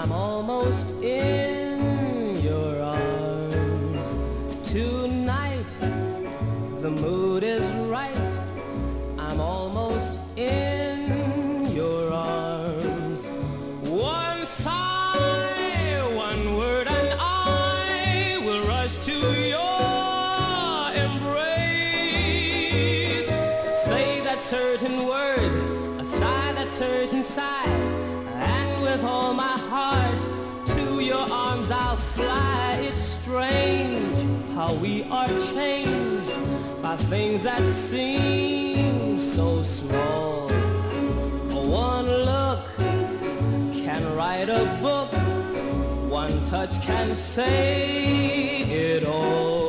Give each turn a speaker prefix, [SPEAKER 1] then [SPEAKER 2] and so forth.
[SPEAKER 1] I'm almost in your arms. Tonight, the mood is right. I'm almost in your arms. One sigh, one word, and I will rush to your embrace. Say that certain word, a sigh that certain sigh, and with all my heart to your arms I'll fly. It's strange how we are changed by things that seem so small. One look can write a book, one touch can say it all.